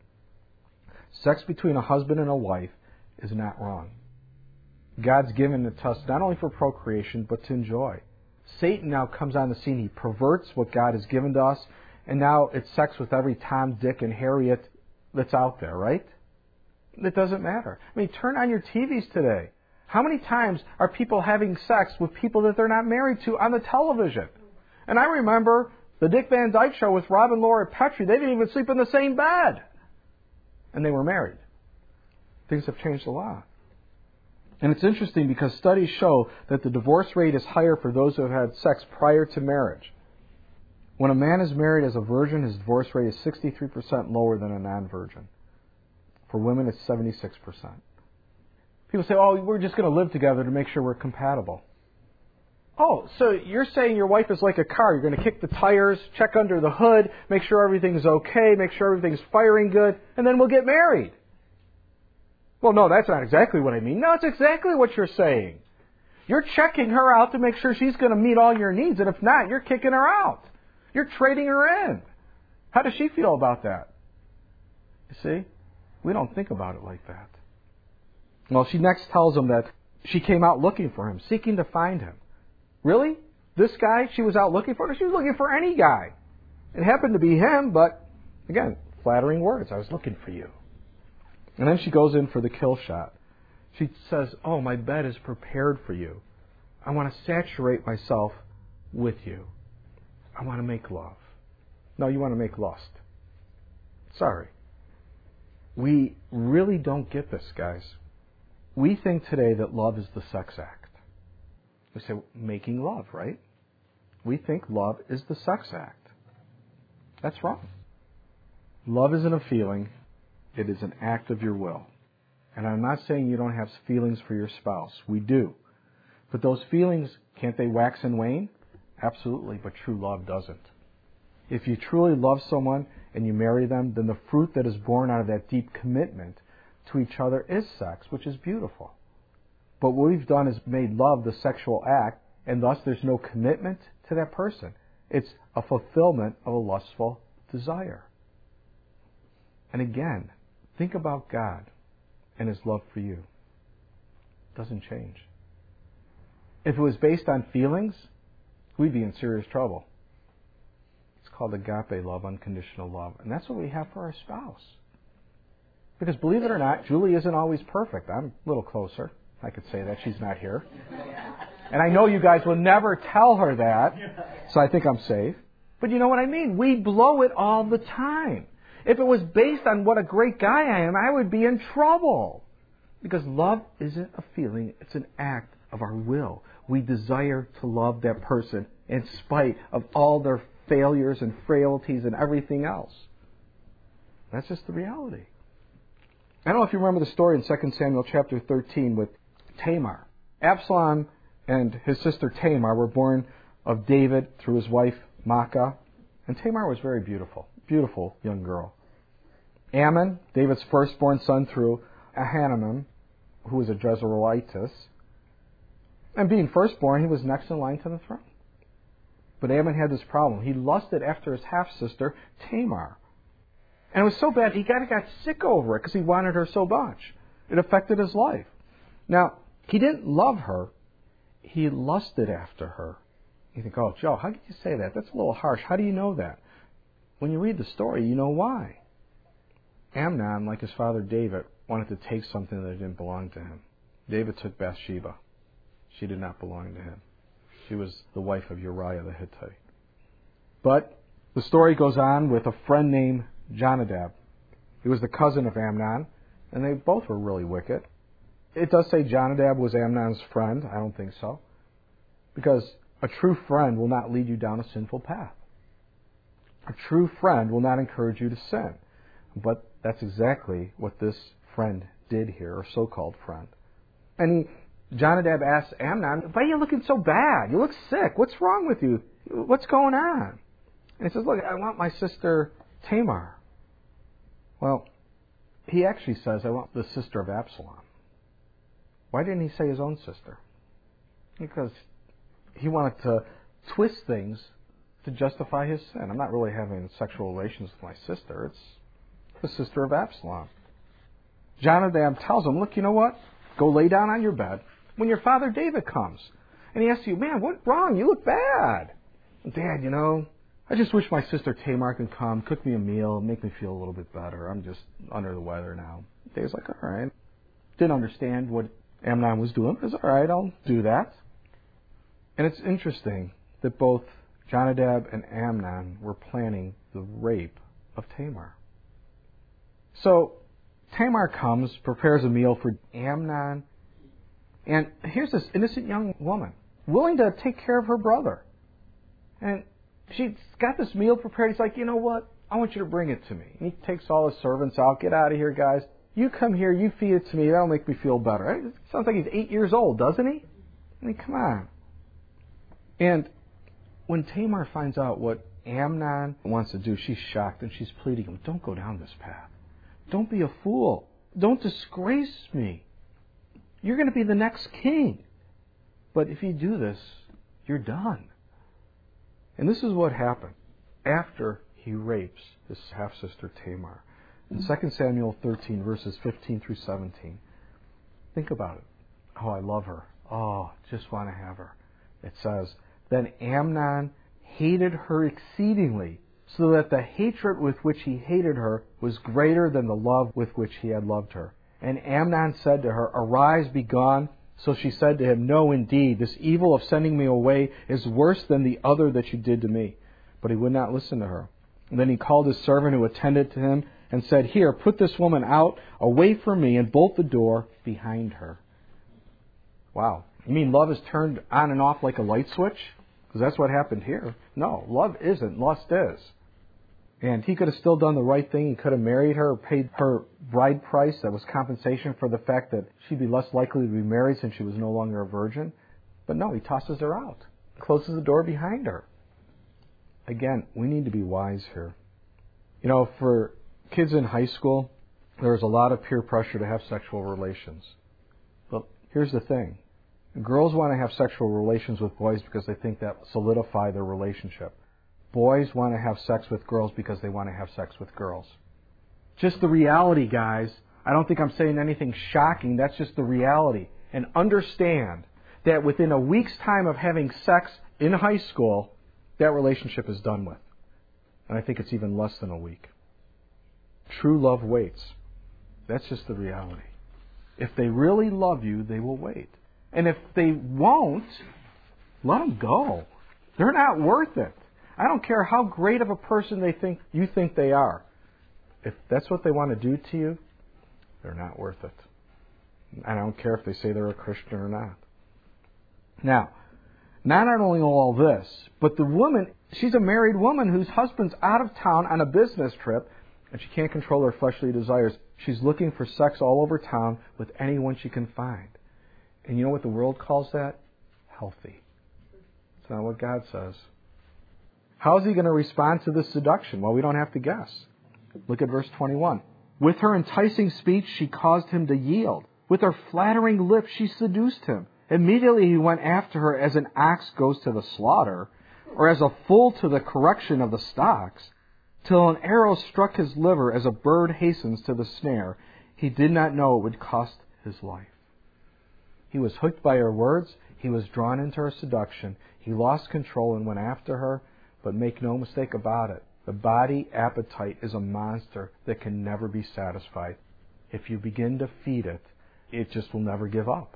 Sex between a husband and a wife is not wrong. God's given it to us not only for procreation, but to enjoy. Satan now comes on the scene. He perverts what God has given to us, and now it's sex with every Tom, Dick, and Harriet that's out there, right? It doesn't matter. I mean, turn on your TVs today. How many times are people having sex with people that they're not married to on the television? And I remember the Dick Van Dyke Show with Rob and Laura Petrie. They didn't even sleep in the same bed. And they were married. Things have changed a lot. And it's interesting because studies show that the divorce rate is higher for those who have had sex prior to marriage. When a man is married as a virgin, his divorce rate is 63% lower than a non-virgin. For women, it's 76%. People say, oh, we're just going to live together to make sure we're compatible. Oh, so you're saying your wife is like a car. You're going to kick the tires, check under the hood, make sure everything's okay, make sure everything's firing good, and then we'll get married. Well, no, that's not exactly what I mean. No, it's exactly what you're saying. You're checking her out to make sure she's going to meet all your needs, and if not, you're kicking her out. You're trading her in. How does she feel about that? You see? We don't think about it like that. Well, she next tells him that she came out looking for him, seeking to find him. Really? This guy she was out looking for? She was looking for any guy. It happened to be him, but again, flattering words. I was looking for you. And then she goes in for the kill shot. She says, oh, my bed is prepared for you. I want to saturate myself with you. I want to make love. No, you want to make lust. Sorry. We really don't get this, guys. We think today that love is the sex act. We say, making love, right? We think love is the sex act. That's wrong. Love isn't a feeling. It is an act of your will. And I'm not saying you don't have feelings for your spouse. We do. But those feelings, can't they wax and wane? Absolutely, but true love doesn't. If you truly love someone and you marry them, then the fruit that is born out of that deep commitment to each other is sex, which is beautiful. But what we've done is made love the sexual act, and thus there's no commitment to that person. It's a fulfillment of a lustful desire. And again, think about God and His love for you. It doesn't change. If it was based on feelings, we'd be in serious trouble. It's called agape love, unconditional love. And that's what we have for our spouse. Because believe it or not, Julie isn't always perfect. I'm a little closer. I could say that. She's not here. And I know you guys will never tell her that, so I think I'm safe. But you know what I mean? We blow it all the time. If it was based on what a great guy I am, I would be in trouble. Because love isn't a feeling, it's an act of our will. We desire to love that person in spite of all their failures and frailties and everything else. That's just the reality. I don't know if you remember the story in 2 Samuel chapter 13 with Tamar. Absalom and his sister Tamar were born of David through his wife Maacah. And Tamar was very beautiful. Beautiful young girl. Ammon, David's firstborn son through Ahinoam, who was a Jezreelitess. And being firstborn, he was next in line to the throne. But Ammon had this problem. He lusted after his half-sister Tamar. And it was so bad, he got sick over it because he wanted her so much. It affected his life. Now, he didn't love her. He lusted after her. You think, oh, Joe, how could you say that? That's a little harsh. How do you know that? When you read the story, you know why. Amnon, like his father David, wanted to take something that didn't belong to him. David took Bathsheba. She did not belong to him. She was the wife of Uriah the Hittite. But the story goes on with a friend named Jonadab. He was the cousin of Amnon, and they both were really wicked. It does say Jonadab was Amnon's friend. I don't think so. Because a true friend will not lead you down a sinful path. A true friend will not encourage you to sin. But that's exactly what this friend did here, or so-called friend. And Jonadab asks Amnon, why are you looking so bad? You look sick. What's wrong with you? What's going on? And he says, look, I want my sister Tamar. Well, he actually says, I want the sister of Absalom. Why didn't he say his own sister? Because he wanted to twist things to justify his sin. I'm not really having sexual relations with my sister. It's the sister of Absalom. Jonadab tells him, look, you know what? Go lay down on your bed when your father David comes. And he asks you, man, what's wrong? You look bad. Dad, you know, I just wish my sister Tamar could come, cook me a meal, make me feel a little bit better. I'm just under the weather now. David's like, all right. Didn't understand what Amnon was doing. He was, all right, I'll do that. And it's interesting that both Jonadab and Amnon were planning the rape of Tamar. So Tamar comes, prepares a meal for Amnon, and here's this innocent young woman, willing to take care of her brother. And she's got this meal prepared. He's like, you know what? I want you to bring it to me. And he takes all his servants out. Get out of here, guys. You come here. You feed it to me. That'll make me feel better. It sounds like he's 8 years old, doesn't he? I mean, come on. And when Tamar finds out what Amnon wants to do, she's shocked and she's pleading him, don't go down this path. Don't be a fool. Don't disgrace me. You're going to be the next king. But if you do this, you're done. And this is what happened after he rapes his half-sister Tamar. In 2 Samuel 13, verses 15 through 17. Think about it. Oh, I love her. Oh, just want to have her. It says, Then Amnon hated her exceedingly, so that the hatred with which he hated her was greater than the love with which he had loved her. And Amnon said to her, Arise, be gone. So she said to him, No, indeed, this evil of sending me away is worse than the other that you did to me. But he would not listen to her. And then he called his servant who attended to him and said, Here, put this woman out, away from me, and bolt the door behind her. Wow. You mean love is turned on and off like a light switch? Because that's what happened here. No, love isn't. Lust is. And he could have still done the right thing. He could have married her, paid her bride price. That was compensation for the fact that she'd be less likely to be married since she was no longer a virgin. But no, he tosses her out. Closes the door behind her. Again, we need to be wise here. You know, for kids in high school, there's a lot of peer pressure to have sexual relations. But here's the thing. Girls want to have sexual relations with boys because they think that will solidify their relationship. Boys want to have sex with girls because they want to have sex with girls. Just the reality, guys. I don't think I'm saying anything shocking. That's just the reality. And understand that within a week's time of having sex in high school, that relationship is done with. And I think it's even less than a week. True love waits. That's just the reality. If they really love you, they will wait. And if they won't, let them go. They're not worth it. I don't care how great of a person you think they are. If that's what they want to do to you, they're not worth it. I don't care if they say they're a Christian or not. Now, not only all this, but the woman, she's a married woman whose husband's out of town on a business trip, and she can't control her fleshly desires. She's looking for sex all over town with anyone she can find. And you know what the world calls that? Healthy. It's not what God says. How is he going to respond to this seduction? Well, we don't have to guess. Look at verse 21. With her enticing speech, she caused him to yield. With her flattering lips, she seduced him. Immediately he went after her as an ox goes to the slaughter, or as a fool to the correction of the stocks, till an arrow struck his liver as a bird hastens to the snare. He did not know it would cost his life. He was hooked by her words. He was drawn into her seduction. He lost control and went after her. But make no mistake about it, the body appetite is a monster that can never be satisfied. If you begin to feed it, it just will never give up.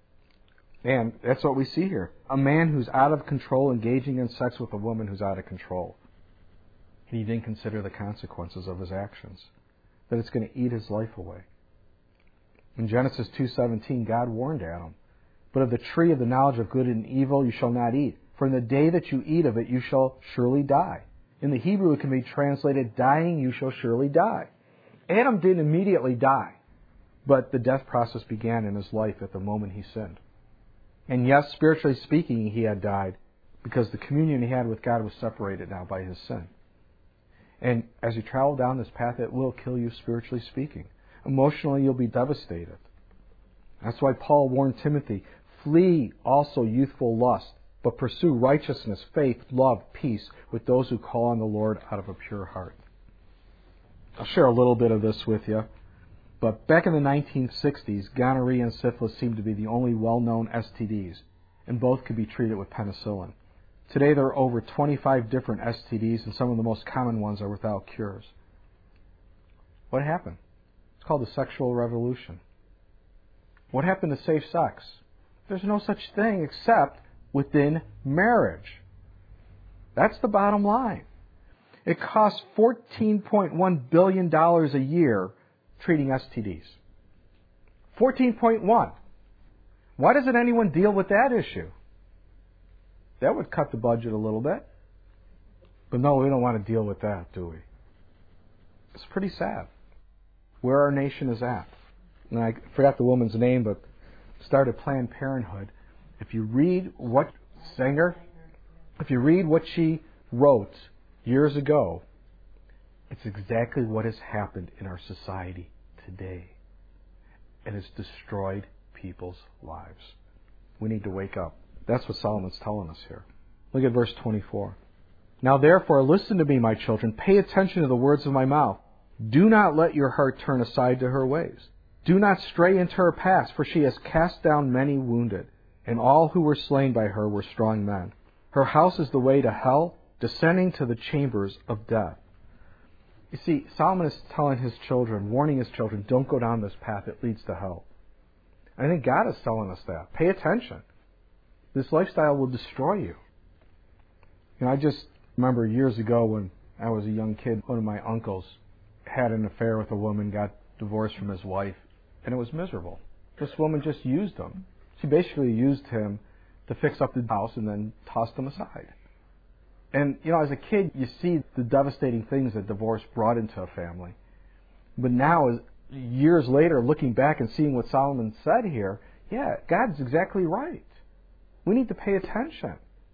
And that's what we see here. A man who's out of control engaging in sex with a woman who's out of control. He didn't consider the consequences of his actions, that it's going to eat his life away. In Genesis 2:17, God warned Adam, But of the tree of the knowledge of good and evil you shall not eat. For in the day that you eat of it, you shall surely die. In the Hebrew, it can be translated, dying, you shall surely die. Adam didn't immediately die, but the death process began in his life at the moment he sinned. And yes, spiritually speaking, he had died because the communion he had with God was separated now by his sin. And as you travel down this path, it will kill you spiritually speaking. Emotionally, you'll be devastated. That's why Paul warned Timothy, flee also youthful lust, but pursue righteousness, faith, love, peace with those who call on the Lord out of a pure heart. I'll share a little bit of this with you. But back in the 1960s, gonorrhea and syphilis seemed to be the only well-known STDs, and both could be treated with penicillin. Today there are over 25 different STDs, and some of the most common ones are without cures. What happened? It's called the sexual revolution. What happened to safe sex? There's no such thing except within marriage. That's the bottom line. It costs $14.1 billion a year treating STDs. 14.1. Why doesn't anyone deal with that issue? That would cut the budget a little bit. But no, we don't want to deal with that, do we? It's pretty sad where our nation is at. And I forgot the woman's name, but started Planned Parenthood. If you read what Sanger, If you read what she wrote years ago, it's exactly what has happened in our society today. And it's destroyed people's lives. We need to wake up. That's what Solomon's telling us here. Look at verse 24. Now therefore, listen to me, my children. Pay attention to the words of my mouth. Do not let your heart turn aside to her ways. Do not stray into her paths, for she has cast down many wounded, and all who were slain by her were strong men. Her house is the way to hell, descending to the chambers of death. You see, Solomon is telling his children, warning his children, don't go down this path, it leads to hell. And I think God is telling us that. Pay attention. This lifestyle will destroy you. I just remember years ago when I was a young kid, one of my uncles had an affair with a woman, got divorced from his wife, and it was miserable. This woman just used him. She basically used him to fix up the house and then tossed him aside. And, as a kid, you see the devastating things that divorce brought into a family. But now, years later, looking back and seeing what Solomon said here, yeah, God's exactly right. We need to pay attention.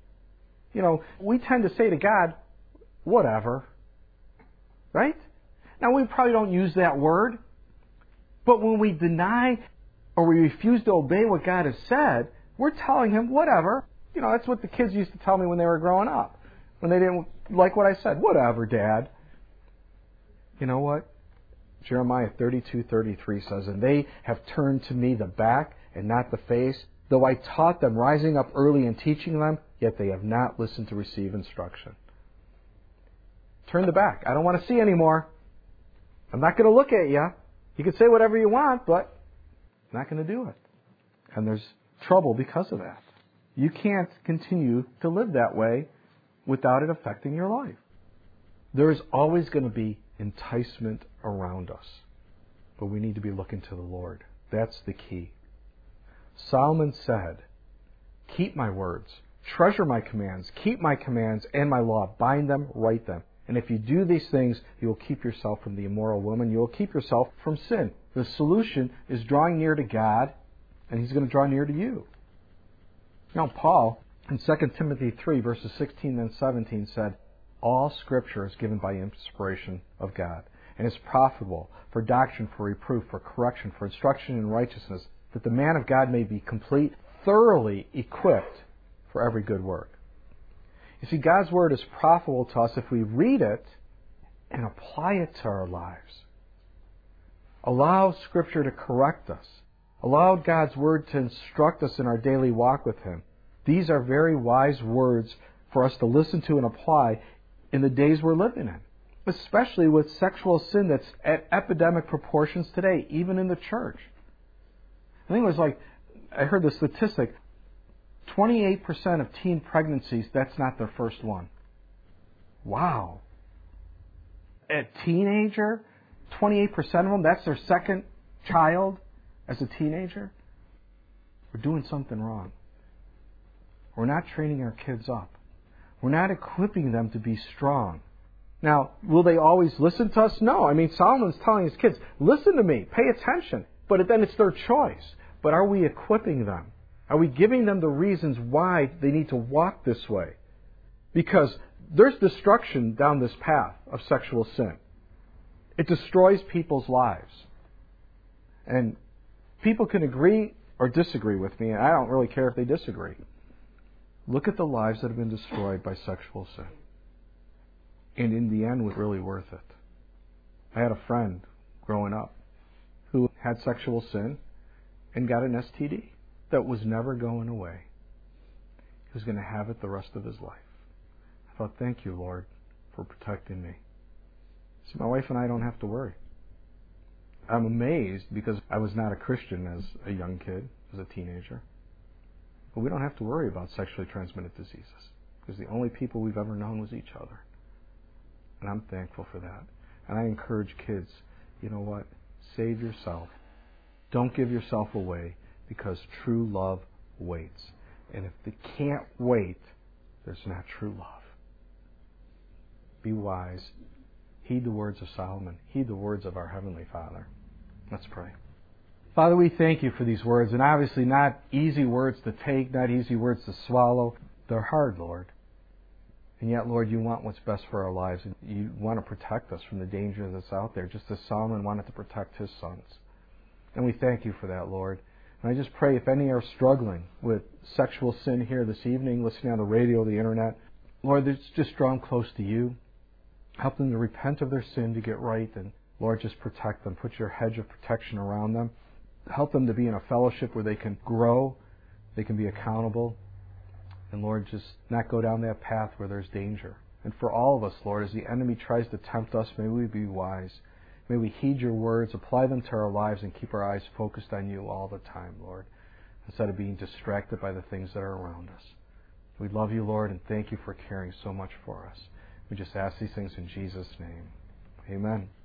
We tend to say to God, whatever. Right? Now, we probably don't use that word. But when we deny or we refuse to obey what God has said, we're telling Him, whatever. That's what the kids used to tell me when they were growing up. When they didn't like what I said. Whatever, Dad. You know what? Jeremiah 32:33 says, and they have turned to me the back and not the face. Though I taught them, rising up early and teaching them, yet they have not listened to receive instruction. Turn the back. I don't want to see anymore. I'm not going to look at you. You can say whatever you want, but I'm not going to do it. And there's trouble because of that. You can't continue to live that way without it affecting your life. There is always going to be enticement around us. But we need to be looking to the Lord. That's the key. Solomon said, keep my words, treasure my commands, keep my commands and my law, bind them, write them. And if you do these things, you will keep yourself from the immoral woman. You will keep yourself from sin. The solution is drawing near to God, and He's going to draw near to you. Now, Paul, in 2 Timothy 3, verses 16 and 17, said, all Scripture is given by inspiration of God, and is profitable for doctrine, for reproof, for correction, for instruction in righteousness, that the man of God may be complete, thoroughly equipped for every good work. You see, God's Word is profitable to us if we read it and apply it to our lives. Allow Scripture to correct us. Allow God's Word to instruct us in our daily walk with Him. These are very wise words for us to listen to and apply in the days we're living in, especially with sexual sin that's at epidemic proportions today, even in the church. I think it was I heard the statistic, 28% of teen pregnancies, that's not their first one. Wow. A teenager, 28% of them, that's their second child as a teenager. We're doing something wrong. We're not training our kids up. We're not equipping them to be strong. Now, will they always listen to us? No. Solomon's telling his kids, listen to me, pay attention. But then it's their choice. But are we equipping them? Are we giving them the reasons why they need to walk this way? Because there's destruction down this path of sexual sin. It destroys people's lives. And people can agree or disagree with me, and I don't really care if they disagree. Look at the lives that have been destroyed by sexual sin. And in the end, it was really worth it. I had a friend growing up who had sexual sin and got an STD that was never going away. He was going to have it the rest of his life. I thought, thank you, Lord, for protecting me. See, my wife and I don't have to worry. I'm amazed because I was not a Christian as a young kid, as a teenager. But we don't have to worry about sexually transmitted diseases because the only people we've ever known was each other. And I'm thankful for that. And I encourage kids, you know what? Save yourself. Don't give yourself away because true love waits. And if they can't wait, there's not true love. Be wise. Heed the words of Solomon. Heed the words of our Heavenly Father. Let's pray. Father, we thank you for these words, and obviously not easy words to take, not easy words to swallow. They're hard, Lord. And yet, Lord, you want what's best for our lives. And you want to protect us from the danger that's out there, just as Solomon wanted to protect his sons. And we thank you for that, Lord. And I just pray if any are struggling with sexual sin here this evening, listening on the radio, the internet, Lord, just draw them close to you. Help them to repent of their sin, to get right. And Lord, just protect them. Put your hedge of protection around them. Help them to be in a fellowship where they can grow, they can be accountable. And Lord, just not go down that path where there's danger. And for all of us, Lord, as the enemy tries to tempt us, may we be wise. May we heed your words, apply them to our lives, and keep our eyes focused on you all the time, Lord, instead of being distracted by the things that are around us. We love you, Lord, and thank you for caring so much for us. We just ask these things in Jesus' name. Amen.